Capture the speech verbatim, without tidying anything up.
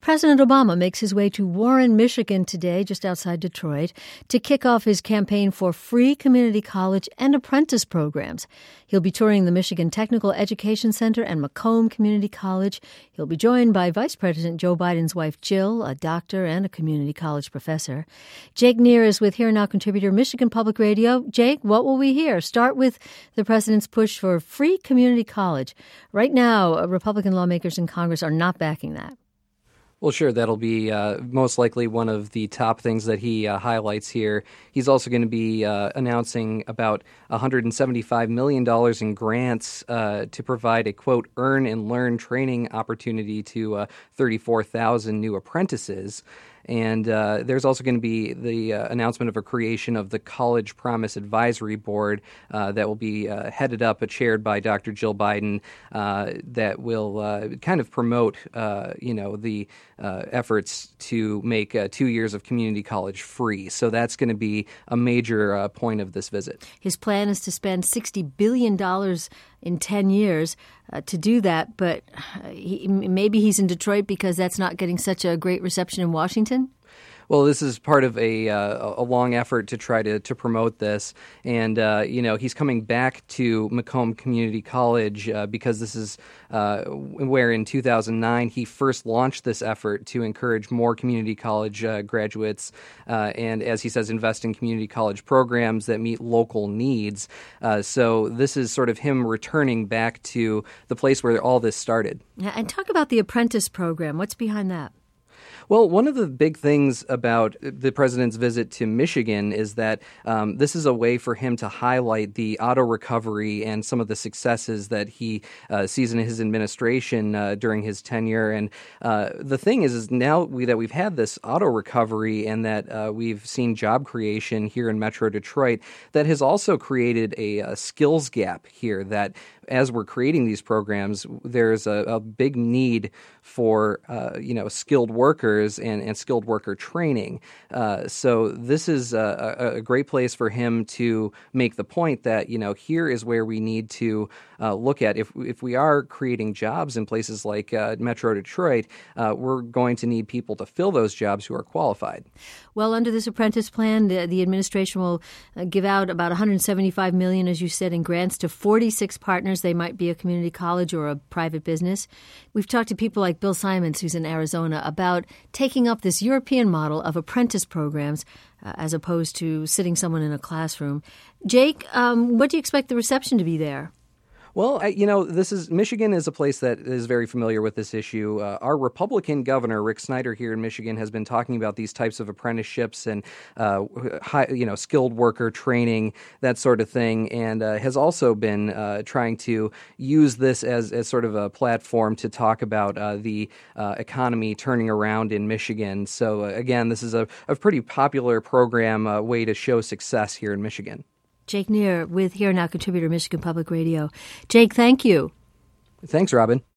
President Obama makes his way to Warren, Michigan today, just outside Detroit, to kick off his campaign for free community college and apprentice programs. He'll be touring the Michigan Technical Education Center and Macomb Community College. He'll be joined by Vice President Joe Biden's wife, Jill, a doctor and a community college professor. Jake Neer is with Here Now contributor, Michigan Public Radio. Jake, what will we hear? Start with the president's push for free community college. Right now, Republican lawmakers in Congress are not backing that. Well, sure. That'll be uh, most likely one of the top things that he uh, highlights here. He's also going to be uh, announcing about one hundred seventy-five million dollars in grants uh, to provide a, quote, earn and learn training opportunity to uh, thirty-four thousand new apprentices. And uh, there's also going to be the uh, announcement of a creation of the College Promise Advisory Board uh, that will be uh, headed up, uh, chaired by Doctor Jill Biden, uh, that will uh, kind of promote, uh, you know, the uh, efforts to make uh, two years of community college free. So that's going to be a major uh, point of this visit. His plan is to spend sixty billion dollars in ten years uh, to do that, but he, maybe he's in Detroit because that's not getting such a great reception in Washington? Well, this is part of a uh, a long effort to try to, to promote this. And, uh, you know, he's coming back to Macomb Community College uh, because this is uh, where in two thousand nine he first launched this effort to encourage more community college uh, graduates uh, and, as he says, invest in community college programs that meet local needs. Uh, so this is sort of him returning back to the place where all this started. And talk about the apprentice program. What's behind that? Well, one of the big things about the president's visit to Michigan is that um, this is a way for him to highlight the auto recovery and some of the successes that he uh, sees in his administration uh, during his tenure. And uh, the thing is, is now we, that we've had this auto recovery and that uh, we've seen job creation here in Metro Detroit, that has also created a, a skills gap here that as we're creating these programs, there's a, a big need for, uh, you know, skilled workers and, and skilled worker training. Uh, so this is a, a great place for him to make the point that, you know, here is where we need to uh, look at. If if we are creating jobs in places like uh, Metro Detroit, uh, we're going to need people to fill those jobs who are qualified. Well, under this apprentice plan, the, the administration will uh, give out about one hundred seventy-five million dollars, as you said, in grants to forty-six partners. They might be a community college or a private business. We've talked to people like Bill Simons, who's in Arizona, about taking up this European model of apprentice programs uh, as opposed to sitting someone in a classroom. Jake, um, what do you expect the reception to be there? Well, I, you know, this is Michigan is a place that is very familiar with this issue. Uh, our Republican governor, Rick Snyder, here in Michigan, has been talking about these types of apprenticeships and, uh, high, you know, skilled worker training, that sort of thing, and uh, has also been uh, trying to use this as, as sort of a platform to talk about uh, the uh, economy turning around in Michigan. So, uh, again, this is a, a pretty popular program, uh, way to show success here in Michigan. Jake Neer with Here Now contributor, Michigan Public Radio. Jake, thank you. Thanks, Robin.